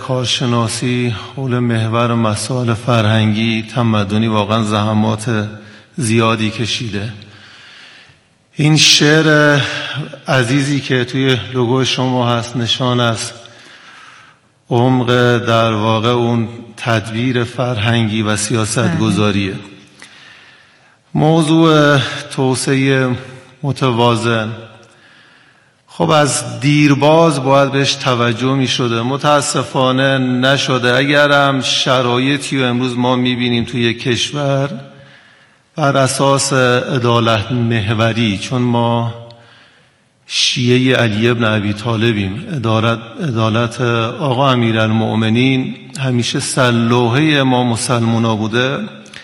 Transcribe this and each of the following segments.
کارشناسی حول محور مسائل فرهنگی تمدنی واقعا زحمات زیادی کشیده. این شعر عزیزی که توی لوگو شما هست نشان است عمق در واقع اون تدبیر فرهنگی و سیاست گذاریه. موضوع توسعه متوازن خب از دیرباز باید بهش توجه می شده، متاسفانه نشده. اگرم شرایطی رو امروز ما می بینیم توی کشور بر اساس عدالت محوری، چون ما شیعه علی ابن ابی طالبیم، عدالت آقا امیرالمؤمنین همیشه سلوحه ما مسلمونا بوده.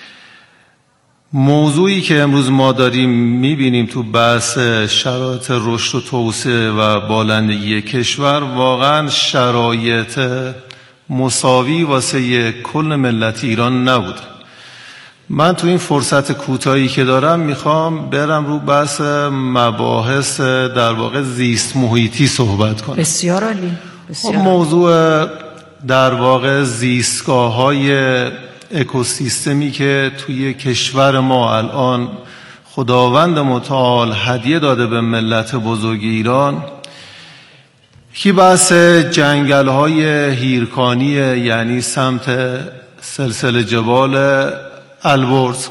موضوعی که امروز ما داریم میبینیم تو بحث شرایط رشد و توسعه و بالندگی کشور واقعا شرایط مساوی واسه کل ملت ایران نبود. من تو این فرصت کوتاهی که دارم میخوام برم رو بحث مباحث در واقع زیست محیطی صحبت کنم. بسیار عالی. موضوع در واقع زیستگاه‌های اکوسیستمی که توی کشور ما الان خداوند متعال هدیه داده به ملت بزرگ ایران، کی بحث جنگل‌های هیرکانی یعنی سمت سلسله جبال البرز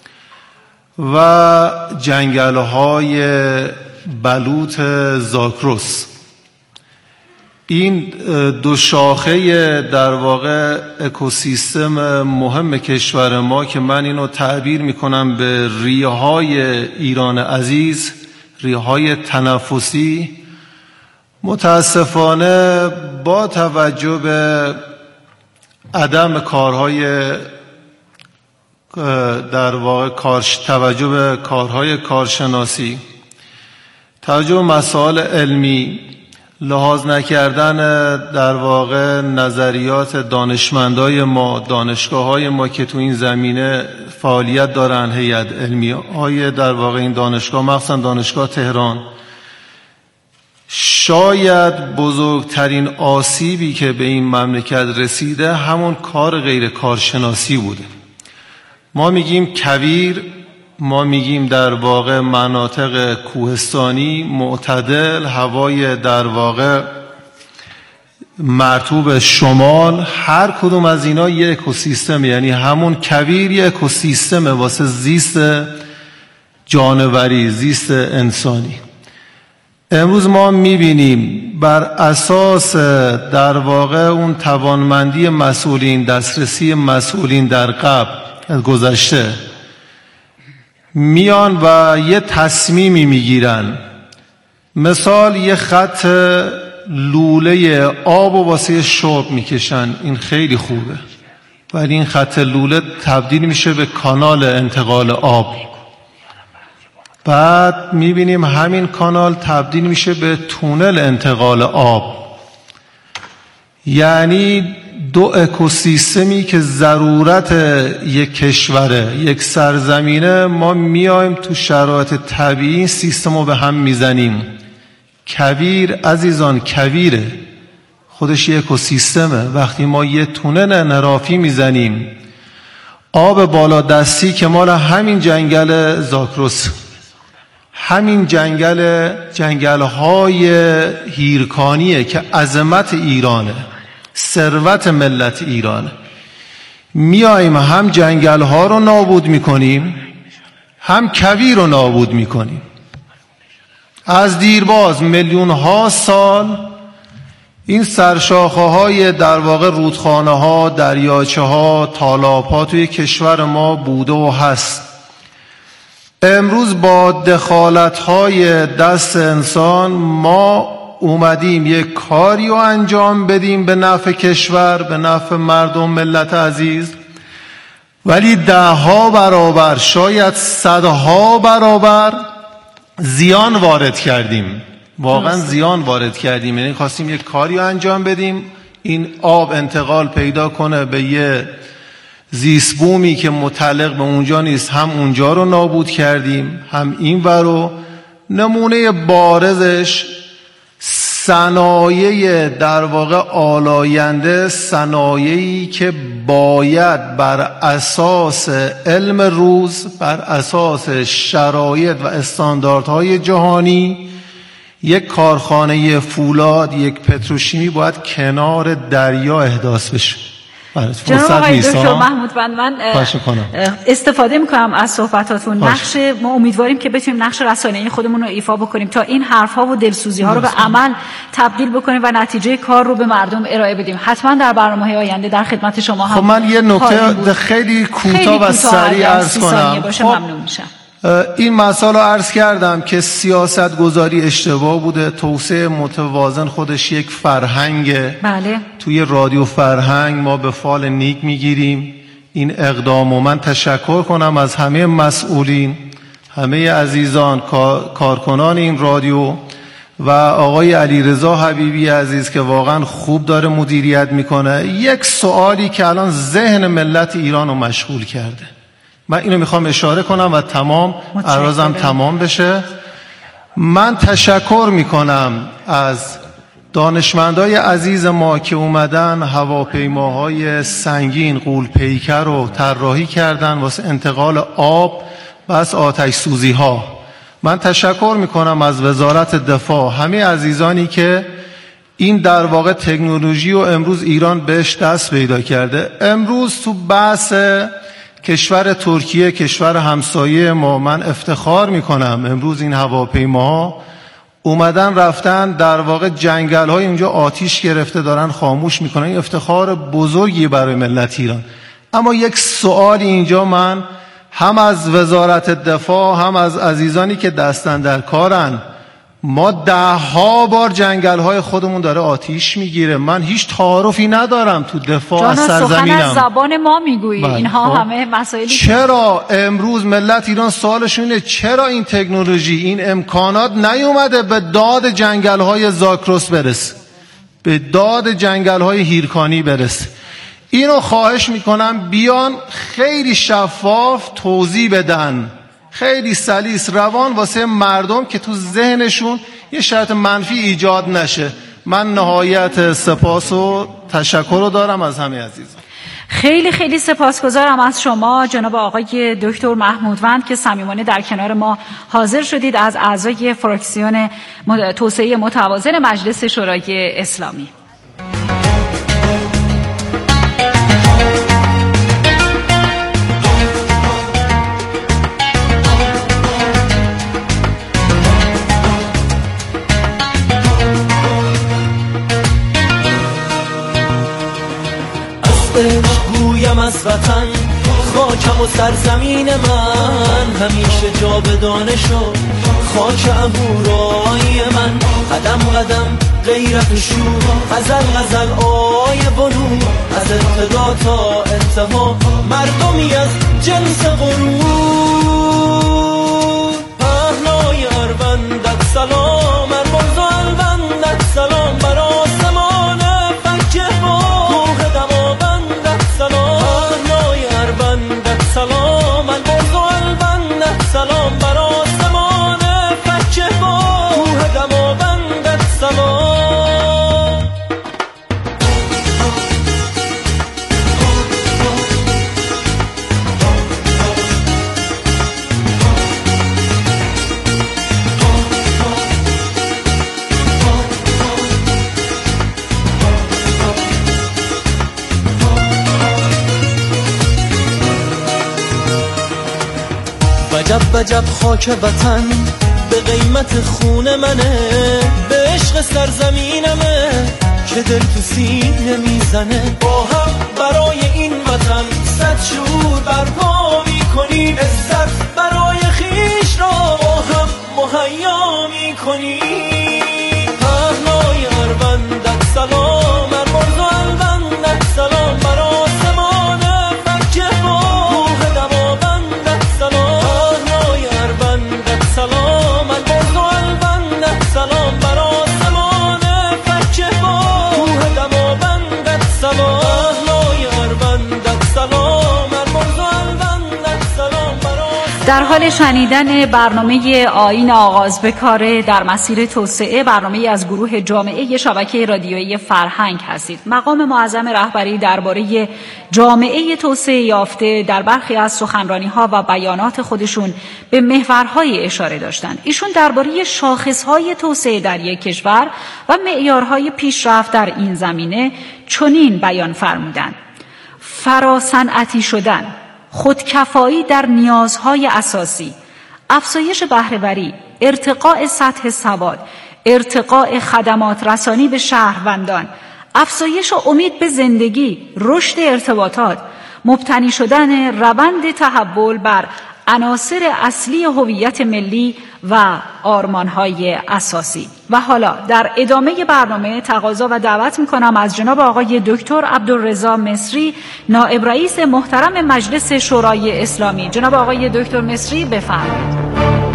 و جنگل‌های بلوط زاگرس. این دو شاخه در واقع اکوسیستم مهم کشور ما که من اینو تعبیر میکنم به ریه‌های ایران عزیز، ریه‌های تنفسی، متاسفانه با توجه به عدم کارهای در واقع توجه به کارهای کارشناسی، توجه به مسائل علمی، لحاظ نکردن در واقع نظریات دانشمندای ما، دانشگاه‌های ما که تو این زمینه فعالیت دارن، هیئت علمیه در واقع این دانشگاه، مخصوصا دانشگاه تهران، شاید بزرگترین آسیبی که به این مملکت رسیده همون کار غیر کارشناسی بوده. ما میگیم کویر، ما میگیم در واقع مناطق کوهستانی معتدل، هوای در واقع مرطوب شمال، هر کدوم از اینا یه اکوسیستم، یعنی همون کویر یه اکوسیستم واسه زیست جانوری، زیست انسانی. امروز ما میبینیم بر اساس در واقع اون توانمندی مسئولین، دسترسی مسئولین در قبل گذشته، میان و یه تصمیمی میگیرن. مثال یه خط لوله آب و واسه شرب میکشن، این خیلی خوبه، ولی این خط لوله تبدیل میشه به کانال انتقال آب. بعد میبینیم همین کانال تبدیل میشه به تونل انتقال آب. یعنی دو اکوسیستمی که ضرورت یک کشوره، یک سرزمینه، ما میایم تو شرایط طبیعی این سیستم رو به هم میزنیم. کویر عزیزان، کویره خودش یک اکوسیستمه. وقتی ما یه تونل انحرافی میزنیم، آب بالا دستی که مال همین جنگل زاگرس، همین جنگل‌های هیرکانیه که عظمت ایرانه، ثروت ملت ایرانه، میاییم هم جنگل‌ها رو نابود میکنیم، هم کویر رو نابود میکنیم. از دیرباز میلیون‌ها سال این سرشاخه‌های در واقع رودخانه‌ها، دریاچه‌ها، تالاب‌ها توی کشور ما بوده و هست. امروز با دخالت‌های دست انسان ما اومدیم یک کاری رو انجام بدیم به نفع کشور، به نفع مردم ملت عزیز، ولی 10 برابر شاید 100 برابر زیان وارد کردیم. واقعا زیان وارد کردیم. یعنی خواستیم یک کاری رو انجام بدیم، این آب انتقال پیدا کنه به یه زیست بومی که متعلق به اونجا نیست، هم اونجا رو نابود کردیم هم این ورو. نمونه بارزش صنایع در واقع آلاینده، صنایعی که باید بر اساس علم روز، بر اساس شرایط و استانداردهای جهانی، یک کارخانه فولاد، یک پتروشیمی باید کنار دریا احداث بشه. جناب آقای دکتر محمودوند، من استفاده میکنم از صحبتاتون. نقش ما امیدواریم که بتونیم نقش رسانه‌ای خودمون رو ایفا بکنیم تا این حرفها و دلسوزی‌ها رو به عمل تبدیل بکنیم و نتیجه کار رو به مردم ارائه بدیم. حتما در برنامه‌های آینده در خدمت شما هم. خب من یه نکته خیلی کوتاه و سریع عرض کنم. ممنون میشم. این مسائل رو عرض کردم که سیاست گذاری اشتباه بوده. توسعه متوازن خودش یک فرهنگه. بله. توی رادیو فرهنگ ما به فال نیک میگیریم این اقدام و من تشکر کنم از همه مسئولین، همه عزیزان کارکنان این رادیو و آقای علیرضا حبیبی عزیز که واقعا خوب داره مدیریت میکنه. یک سوالی که الان ذهن ملت ایران رو مشغول کرده، من اینو میخوام اشاره کنم و عرضم تمام بشه. من تشکر میکنم از دانشمندای عزیز ما که اومدن هواپیماهای سنگین غول‌پیکر رو طراحی کردن واسه انتقال آب و از آتش سوزی ها. من تشکر میکنم از وزارت دفاع، همه عزیزانی که این در واقع تکنولوژی و امروز ایران بهش دست پیدا کرده. امروز تو بحث کشور ترکیه، کشور همسایه ما، من افتخار میکنم امروز این هواپیماها اومدن رفتن در واقع جنگل های اونجا آتیش گرفته دارن خاموش میکنن. این افتخار بزرگی برای ملت ایران. اما یک سوال اینجا من هم از وزارت دفاع هم از عزیزانی که دستن در کارن، ما 10 بار جنگل های خودمون داره آتیش میگیره. من هیچ تعارفی ندارم تو دفاع از سرزمینم. سخن از زبان ما میگویی. اینها همه مسائلی چرا امروز ملت ایران سوالشون اینه چرا این تکنولوژی، این امکانات نیومده به داد جنگل های زاگرس برسه، به داد جنگل های هیرکانی برسه؟ اینو خواهش میکنم بیان خیلی شفاف توضیح بدن، خیلی سلیس روان واسه مردم که تو ذهنشون یه شرط منفی ایجاد نشه. من نهایت سپاس و تشکر رو دارم از همه عزیزان. خیلی خیلی سپاسگزارم از شما جناب آقای دکتر محمودوند که صمیمانه در کنار ما حاضر شدید، از اعضای فراکسیون توسعه متوازن مجلس شورای اسلامی. گویم از وطن خاکم و سرزمین من، همیشه جاودانه شد خاک اهورای من. قدم قدم غیرت شور، غزل غزل آی بنور، از ابتدا تا انتها مردمی از جنس غرور. پهنای اروندت سلام، ارمز و البندت سلام، بر آسمان فکه با کوه دماوندت سلام. پهنای اروندت سلام، ارمز و البندت سلام، بر آسمان فکه با کوه دماوندت سلام. وجب وجب خاک وطن به قیمت خون منه، به عشق سرزمینمه که دل تو سینه میزنه. با هم برای این وطن صد شور برپا میکنیم، عزت برای خیش را با هم مهیا میکنیم. پهنای اروندت سلام، ارمز و البندت سلام، بر آسمان فکه با کوه دماوندت سلام. سلام، البرز و البندت سلام، بر آسمان فکه با کوه دماوندت سلام. در حال شنیدن برنامه آیین آغاز به کار در مسیر توسعه، برنامه از گروه جامعه شبکه رادیویی فرهنگ هستید. مقام معظم رهبری درباره جامعه توسعه یافته در برخی از سخنرانی‌ها و بیانات خودشون به محورهای اشاره داشتند. ایشون درباره شاخصهای توسعه در یک کشور و معیارهای پیشرفت در این زمینه چنین بیان فرمودند: فراصنعتی شدن، خودکفایی در نیازهای اساسی، افزایش بهره‌وری، ارتقاء سطح سواد، ارتقاء خدمات رسانی به شهروندان، افزایش امید به زندگی، رشد ارتباطات، مبتنی شدن روند تحول بر عناصر اصلی هویت ملی و آرمان‌های اساسی. و حالا در ادامه برنامه تقاضا و دعوت می‌کنم از جناب آقای دکتر عبدالرضا مصری، نائب رئیس محترم مجلس شورای اسلامی. جناب آقای دکتر مصری بفرمایید.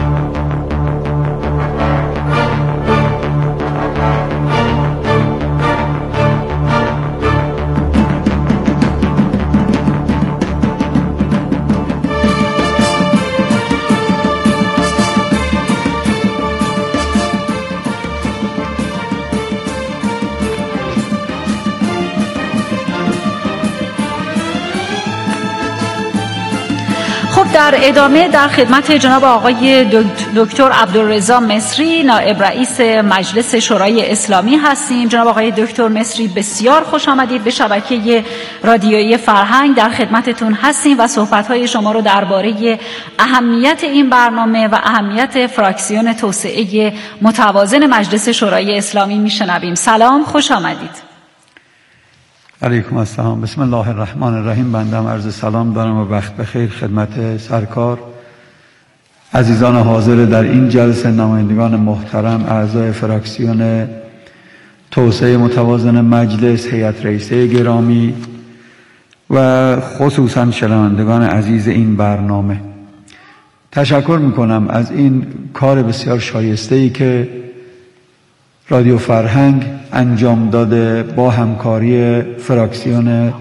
در ادامه در خدمت جناب آقای دکتر عبدالرضا مصری، نائب رئیس مجلس شورای اسلامی هستیم. جناب آقای دکتر مصری بسیار خوش آمدید به شبکه رادیویی فرهنگ. در خدمتتون هستیم و صحبت‌های شما رو درباره اهمیت این برنامه و اهمیت فراکسیون توسعه متوازن مجلس شورای اسلامی میشنویم. سلام، خوش آمدید. علیکم السلام. بسم الله الرحمن الرحیم. بنده عرض سلام دارم و وقت بخیر خدمت سرکار، عزیزان حاضر در این جلسه، نمایندگان محترم، اعضای فراکسیون توسعه متوازن مجلس، هیئت رئیسه گرامی و خصوصا شنوندگان عزیز این برنامه. تشکر میکنم از این کار بسیار شایسته‌ای که رادیو فرهنگ انجام داده با همکاری فراکسیون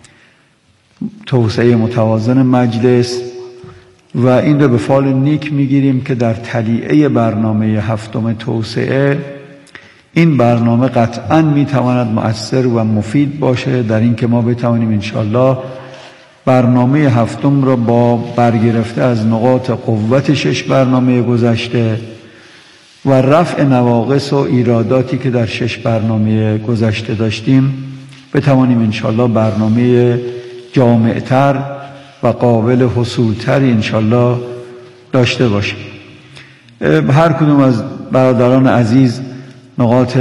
توسعه متوازن مجلس و این رو به فال نیک میگیریم که در تلیعه برنامه هفتم توسعه این برنامه قطعاً میتواند مؤثر و مفید باشه در این که ما بتوانیم انشالله برنامه هفتم را با برگرفته از نقاط قوت 6 برنامه گذشته و رفع نواقص و ایراداتی که در 6 برنامه گذشته داشتیم بتوانیم انشالله برنامه جامعتر و قابل حصولتری انشالله داشته باشیم. هر کدوم از برادران عزیز نقاط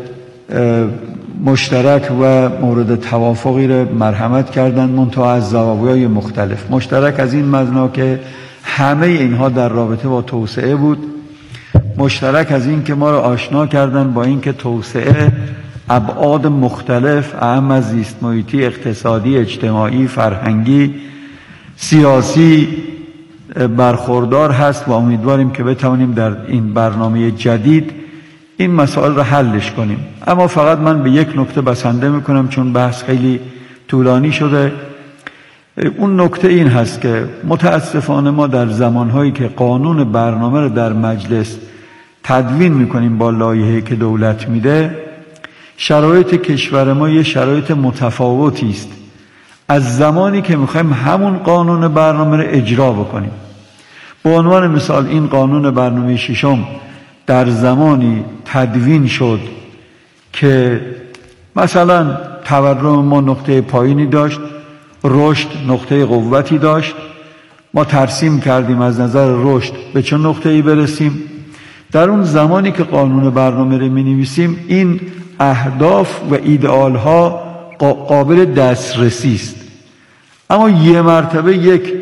مشترک و مورد توافقی را مرحمت کردند، منتها از زوایای مختلف. مشترک از این مبنا که همه اینها در رابطه با توسعه بود، مشترک از این که ما را آشنا کردن با این که توسعه ابعاد مختلف اهم از زیست محیطی، اقتصادی، اجتماعی، فرهنگی، سیاسی برخوردار هست و امیدواریم که بتوانیم در این برنامه جدید این مسائل را حلش کنیم. اما فقط من به یک نکته بسنده میکنم چون بحث خیلی طولانی شده. اون نکته این هست که متاسفانه ما در زمانهایی که قانون برنامه را در مجلس تدوین میکنیم با لایحه‌ای که دولت میده، شرایط کشور ما یه شرایط متفاوتی است از زمانی که میخوایم همون قانون برنامه را اجرا بکنیم. به عنوان مثال این قانون برنامه ششم در زمانی تدوین شد که مثلا تورم ما نقطه پایینی داشت، رشد نقطه قوتی داشت. ما ترسیم کردیم از نظر رشد به چه نقطه‌ای برسیم. در اون زمانی که قانون برنامه رو می‌نویسیم این اهداف و ایدئال‌ها قابل دسترسی است. اما یه مرتبه یک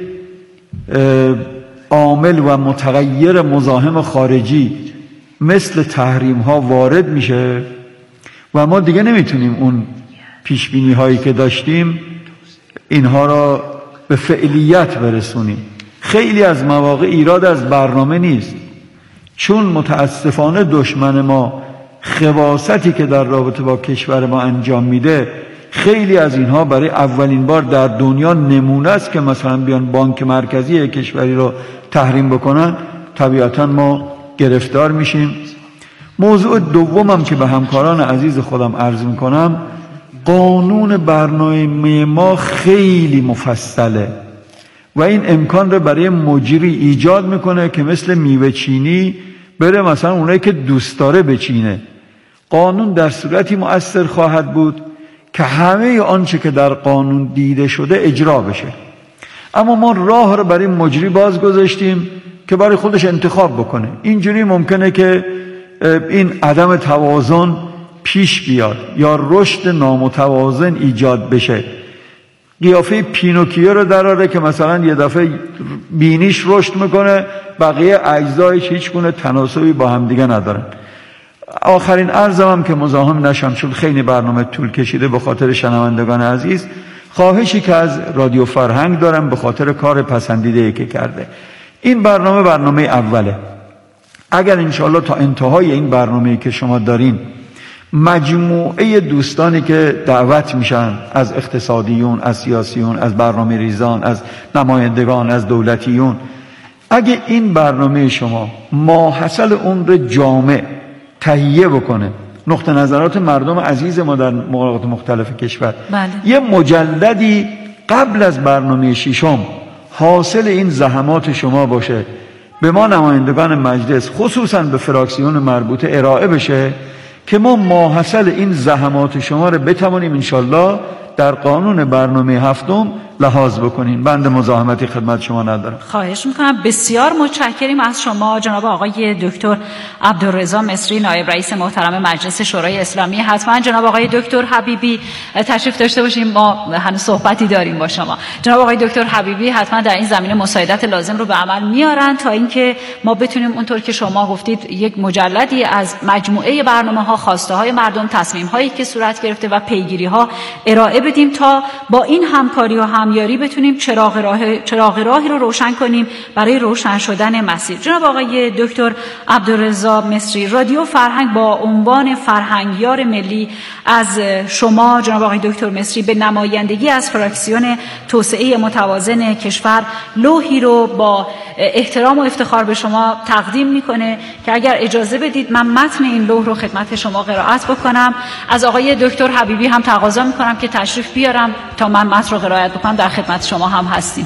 عامل و متغیر مزاحم خارجی مثل تحریم‌ها وارد میشه و ما دیگه نمیتونیم اون پیشبینی‌هایی که داشتیم اینها را به فعلیت برسونیم. خیلی از مواقع ایراد از برنامه نیست، چون متاسفانه دشمن ما خباثتی که در رابطه با کشور ما انجام میده، خیلی از اینها برای اولین بار در دنیا نمونه است که مثلا بیان بانک مرکزی کشوری رو تحریم بکنن طبیعتا ما گرفتار میشیم. موضوع دومم که به همکاران عزیز خودم عرض میکنم، قانون برنامه ما خیلی مفصله و این امکان رو برای مجری ایجاد میکنه که مثل میوه چینی بره مثلا اونایی که دوست داره بچینه. قانون در صورتی مؤثر خواهد بود که همه آنچه که در قانون دیده شده اجرا بشه. اما ما راه رو برای مجری باز گذاشتیم که برای خودش انتخاب بکنه. اینجوری ممکنه که این عدم توازن پیش بیاد یا رشد نامتوازن ایجاد بشه. قیافه پینوکیو رو دراره که مثلا یه دفعه بینیش رشد میکنه، بقیه اجزایش هیچ گونه تناسبی با هم دیگه ندارن. آخرین عرضم هم که مزاحم نشم چون خیلی برنامه طول کشیده به خاطر شنوندگان عزیز، خواهشی که از رادیو فرهنگ دارم به خاطر کار پسندیده‌ای که کرده. این برنامه اوله. اگر انشاءالله تا انتهای این برنامه‌ای که شما دارین مجموعه دوستانی که دعوت میشن از اقتصادیون، از سیاسیون، از برنامه ریزان، از نمایندگان، از دولتیون، اگه این برنامه شما ماحصل عمر جامع تهیه بکنه نقطه نظرات مردم عزیز ما در مقاطع مختلف کشور، یه مجلدی قبل از برنامه ششم حاصل این زحمات شما باشه، به ما نمایندگان مجلس خصوصا به فراکسیون مربوطه ارائه بشه که ما ماحصل این زحمات شما رو بتوانیم انشالله در قانون برنامه هفتم لحاظ بکنین. بنده مزاحمتی خدمت شما ندارم. خواهش میکنم. بسیار متشکریم از شما جناب آقای دکتر عبدالرضا مصری، نایب رئیس محترم مجلس شورای اسلامی. حتما جناب آقای دکتر حبیبی تشریف داشته باشیم، ما هنوز صحبتی داریم با شما. جناب آقای دکتر حبیبی حتما در این زمینه مساعدت لازم رو به عمل میارن تا اینکه ما بتونیم اونطور که شما گفتید یک مجلدی از مجموعه برنامه‌ها، خواسته‌های مردم، تصمیم‌هایی که صورت گرفته و پیگیری‌ها ارائه بدیم تا با این همکاری و همیاری بتونیم چراغ راهی رو روشن کنیم برای روشن شدن مسیر. جناب آقای دکتر عبدالرضا مصری، رادیو فرهنگ با عنوان فرهنگیار ملی از شما جناب آقای دکتر مصری به نمایندگی از فراکسیون توسعه متوازن کشور لوحی رو با احترام و افتخار به شما تقدیم میکنه که اگر اجازه بدید من متن این لوح رو خدمت شما قرائت بکنم. از آقای دکتر حبیبی هم تقاضا میکنم که تشریف بیارم تا من متن رو قرائت بکنم. در خدمت شما هم هستیم.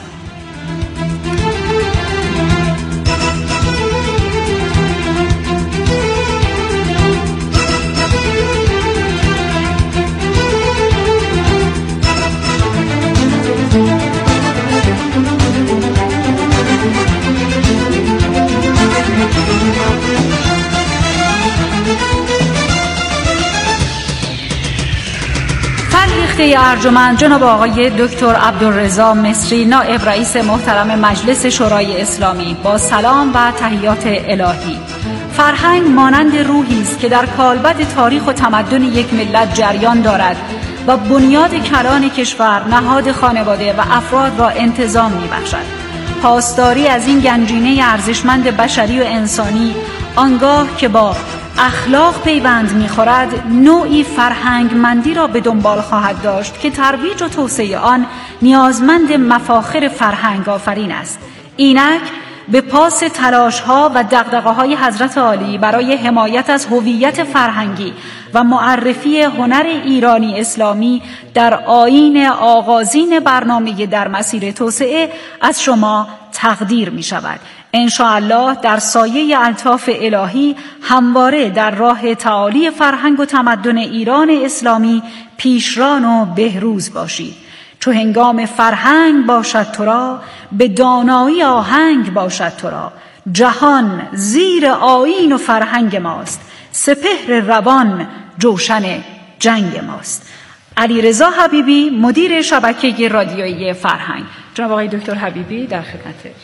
ارجمند جناب آقای دکتر عبدالرضا مصری، نائب رئیس محترم مجلس شورای اسلامی، با سلام و تحیات الهی. فرهنگ مانند روحی است که در کالبد تاریخ و تمدن یک ملت جریان دارد و بنیاد کلان کشور، نهاد خانواده و افراد را انتظام می‌بخشد. پاسداری از این گنجینه ارزشمند بشری و انسانی آنگاه که با اخلاق پیوند می‌خورد، نوعی فرهنگمندی را به دنبال خواهد داشت که ترویج و توسعه آن نیازمند مفاخر فرهنگ آفرین است. اینک به پاس تلاش‌ها و دغدغه‌های حضرت عالی برای حمایت از هویت فرهنگی و معرفی هنر ایرانی اسلامی در آیین آغازین برنامه در مسیر توسعه از شما تقدیر می‌شود. انشاءالله در سایه الطاف الهی همواره در راه تعالی فرهنگ و تمدن ایران اسلامی پیشران و بهروز باشید. چو هنگام فرهنگ باشد تو را، به دانایی آهنگ باشد تو را. جهان زیر آیین و فرهنگ ماست، سپهر روان جوشن جنگ ماست. علیرضا حبیبی، مدیر شبکه رادیویی فرهنگ. جناب آقای دکتر حبیبی در خدمت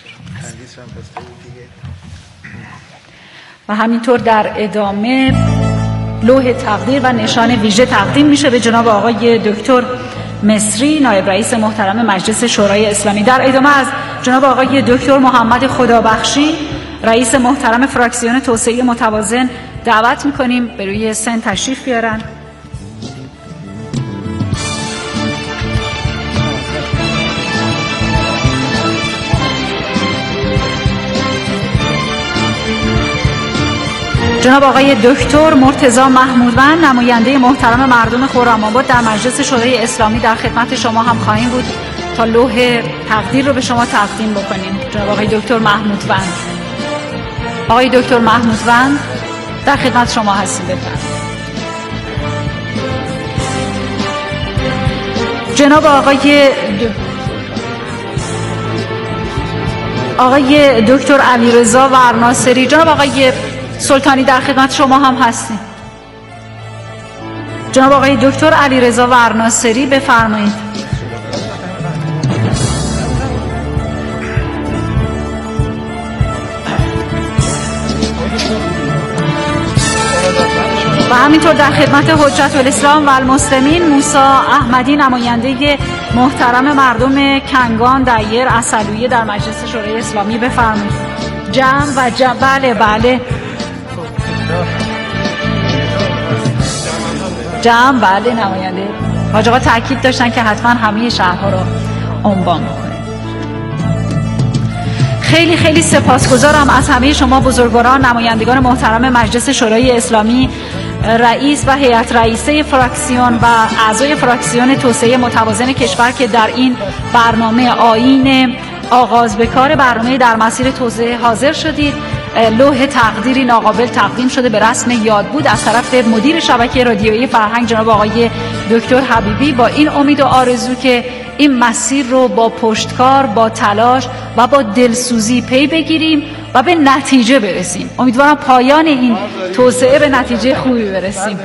و همینطور در ادامه لوح تقدیر و نشان ویژه تقدیم میشه به جناب آقای دکتر مصری، نایب رئیس محترم مجلس شورای اسلامی. در ادامه از جناب آقای دکتر محمد خدابخشی، رئیس محترم فراکسیون توسعه متوازن، دعوت میکنیم به روی سن تشریف بیارن. جناب آقای دکتر مرتضی محمودوند نماینده محترم مردم خرم‌آباد در مجلس شورای اسلامی در خدمت شما هم خواهیم بود تا لوح تقدیر رو به شما تقدیم بکنیم. جناب آقای دکتر محمودوند. آقای دکتر محمودوند در خدمت شما هستیم. بفرمایید. جناب آقای دکتر علیرضا ورناصری. جناب آقای سلطانی در خدمت شما هم هستیم. جناب آقای دکتر علیرضا ورناصری بفرمایید. و همینطور در خدمت حجت الاسلام و المسلمین موسی احمدی نماینده محترم مردم کنگان دایر اصلویه در مجلس شورای اسلامی بفرمایید. بله جمع بله نماینده حاج آقا تاکید داشتن که حتما همه شهرها رو عنوان بکنید. خیلی خیلی سپاسگزارم از همه شما بزرگواران نمایندگان محترم مجلس شورای اسلامی، رئیس و هیئت رئیسه فراکسیون و اعضای فراکسیون توسعه متوازن کشور که در این برنامه آیین آغاز به کار برنامه در مسیر توسعه حاضر شدید. لوح تقدیری ناقابل تقدیم شده به رسم یادبود از طرف مدیر شبکه رادیویی فرهنگ جناب آقای دکتر حبیبی، با این امید و آرزو که این مسیر رو با پشتکار، با تلاش و با دلسوزی پی بگیریم و به نتیجه برسیم. امیدوارم پایان این توسعه به نتیجه خوبی برسیم.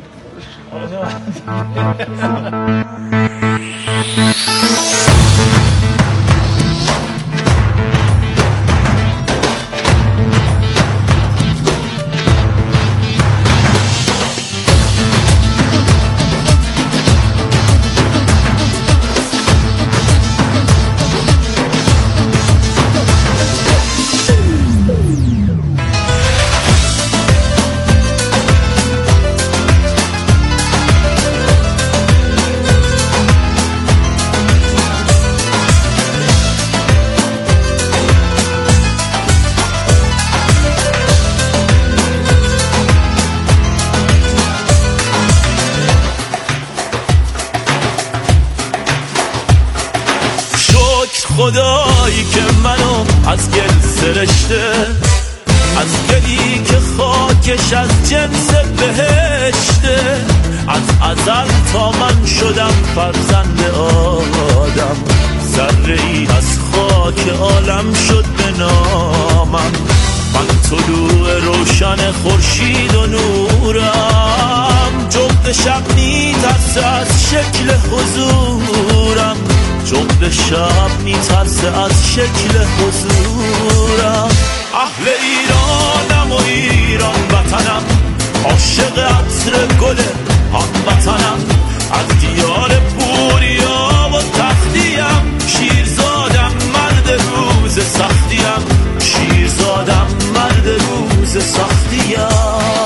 خدایی که منو از گل سرشته، از گلی که خاکش از جنس بهشته، از ازل تا من شدم فرزند آدم، ذره‌ای از خاک عالم شد به نامم. من طلوع روشن خورشید و نورم، جغد شب میترسه از شکل حضورم، جغد شب میترسه از شکل حضورم. اهل ایرانم و ایران وطنم، عاشق عطر گل هموطنم، از دیار بوریا و تختیم، شیرزادم مرد روز سختیم، شیرزادم مرد روز سختیم.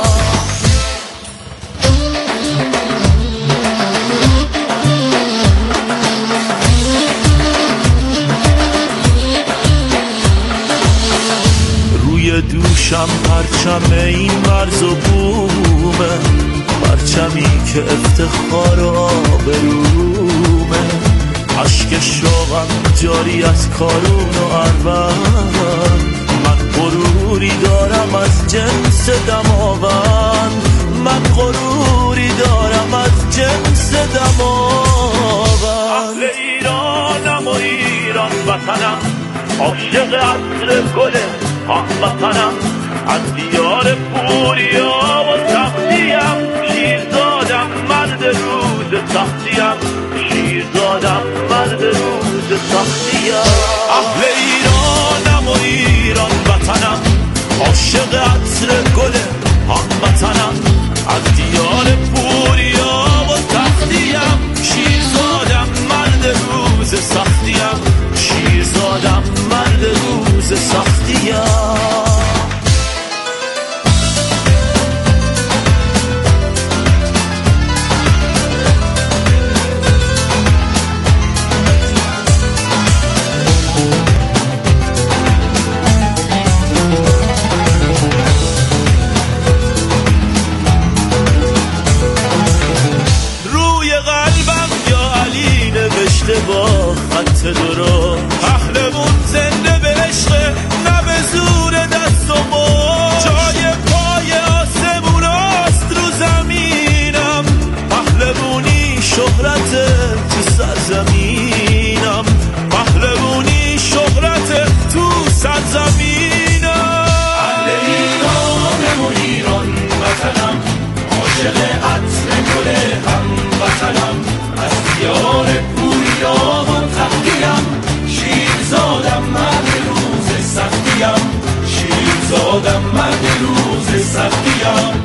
دوشم پرچم این مرز و بومه، پرچمی که افتخار و آبرومه، عشق شوقم جاری از کارون و اروند، من غروری دارم از جنس دماوند، من غروری دارم از جنس دماوند. اهل ایرانم و ایران وطنم، عاشق عطر گل هموطنم، از دیار بوریا و تختیم، شیرزادم مرد روز سختیم، شیرزادم مرد روز سختیم. اهل ایرانم و ایران وطنم، عاشق عطر گل هموطنم، از دیار بوریا و تختیم، شیرزادم مرد روز سختیم، شیرزادم مرد روز سختیم. خط درست. پهلوون زنده به عشق نه به زور دست و مشت، جای پای آسموناست رو زمینم. پهلوونی شهرت تو سرزمینم، پهلوونی شهرت تو سرزمینم. اهل ایرانم و ایران وطنم، عاشق عطر گل هم وطنم. از دیار پوریا و تقیم، شیر زادم مرد روز سختیم، شیر زادم مرد روز سختیم.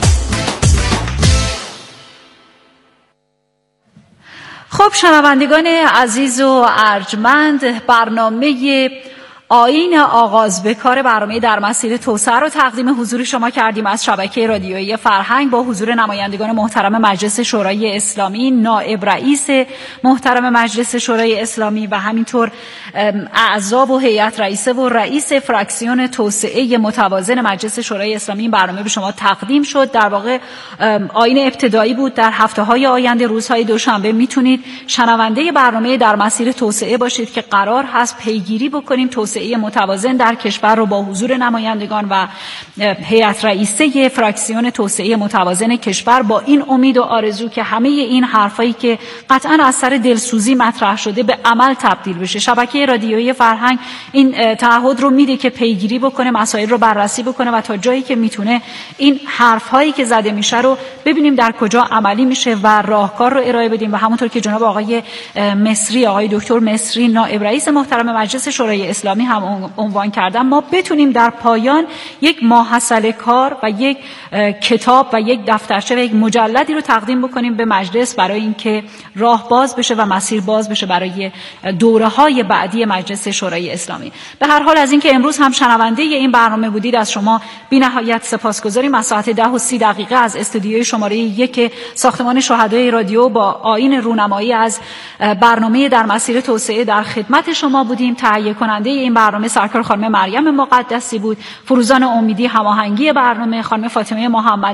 خب شنوندگان عزیز و ارجمند، برنامه آیین آغاز به کار برنامه در مسیر توسعه رو تقدیم حضور شما کردیم از شبکه رادیویی فرهنگ با حضور نمایندگان محترم مجلس شورای اسلامی، نائب رئیس محترم مجلس شورای اسلامی و همینطور اعضا و هیئت رئیسه و رئیس فراکسیون توسعه متوازن مجلس شورای اسلامی. این برنامه به شما تقدیم شد. در واقع آیین ابتدایی بود. در هفته‌های آینده روزهای دوشنبه میتونید شنونده برنامه در مسیر توسعه باشید که قرار هست پیگیری بکنیم توسعه متوازن در کشور رو با حضور نمایندگان و هیئت رئیسه فراکسیون توسعه متوازن کشور، با این امید و آرزو که همه این حرفایی که قطعاً از سر دلسوزی مطرح شده به عمل تبدیل بشه. شبکه رادیویی فرهنگ این تعهد رو میده که پیگیری بکنه، مسائل رو بررسی بکنه و تا جایی که میتونه این حرفایی که زده میشه رو ببینیم در کجا عملی میشه و راهکار رو ارائه بدیم. و همونطور که جناب آقای مصری، آقای دکتر مصری نائب رئیس محترم مجلس شورای اسلامی هم عنوان کردم، ما بتونیم در پایان یک ماحصل کار و یک کتاب و یک دفترچه و یک مجلدی رو تقدیم بکنیم به مجلس برای اینکه راه باز بشه و مسیر باز بشه برای دوره‌های بعدی مجلس شورای اسلامی. به هر حال از اینکه امروز هم شنونده این برنامه بودید از شما بی‌نهایت سپاسگزاریم. از ساعت 10:30 از استودیوی شماره 1 ساختمان شهدای رادیو با آیین رونمایی از برنامه در مسیر توسعه در خدمت شما بودیم. تهیه کننده این برنامه سرکار خانم مریم مقدسی بود، فروزان امیدی هماهنگی برنامه، خانم فاطمه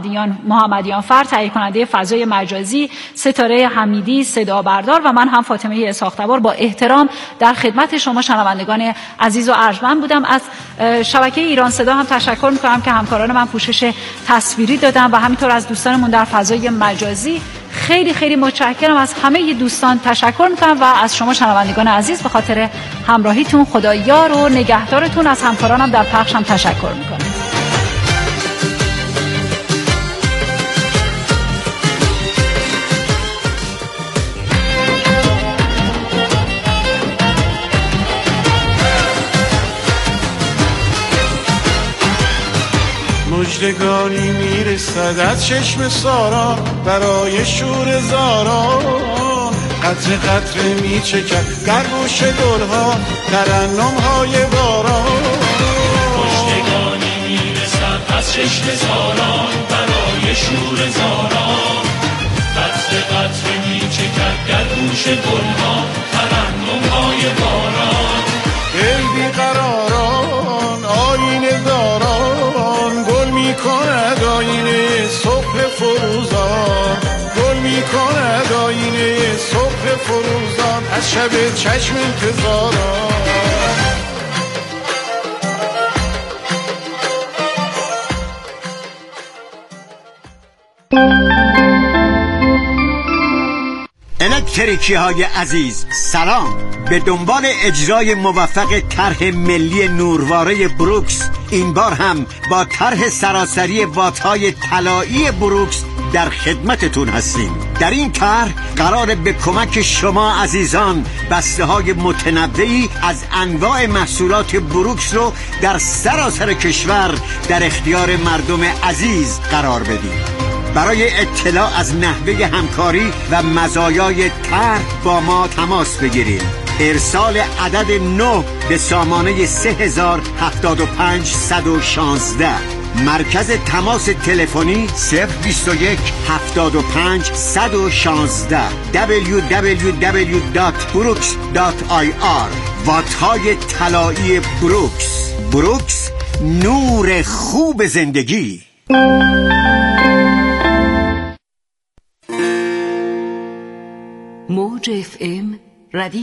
محمدیان فر تهیه کننده فضای مجازی، ستاره حمیدی صدا بردار و من هم فاطمه اسحاق‌تبار با احترام در خدمت شما شنوندگان عزیز و ارجمند بودم. از شبکه ایران صدا هم تشکر می‌کنم که همکاران من پوشش تصویری دادن و همینطور از دوستانمون در فضای مجازی. خیلی خیلی متشکرم. از همه دوستان تشکر میکنم و از شما شنوندگان عزیز به خاطر همراهیتون. خدا یار و نگهدارتون. از همکارانم در پخش هم تشکر میکنم. مژدگانی میرسد از چشم سارا برای شور زاران، قطره قطره میچکد در گوش گلها ترنم‌های باران. مژدگانی میرسد از چشم سارا برای شور زاران، قطره قطره میچکد در گوش گلها ترنم‌های باران. ای بیقراران آینه داران، گل میکند آینه صبح فروزان، گل میکند آینه صبح فروزان از شب چشم انتظاران. الکتریکی های عزیز سلام. به دنبال اجرای موفق طرح ملی نورواره بروکس، این بار هم با طرح سراسری وات‌های طلایی بروکس در خدمتتون هستیم. در این طرح قرار به کمک شما عزیزان بسته‌های متنوعی از انواع محصولات بروکس رو در سراسر کشور در اختیار مردم عزیز قرار بدیم. برای اطلاع از نحوه همکاری و مزایای طرح با ما تماس بگیرید. ارسال عدد 9 به سامانه 3075 116. مرکز تماس تلفنی 021 75 116 www.brooks.ir. وات‌های طلایی بروکس. بروکس، نور خوب زندگی. موج FM رادیو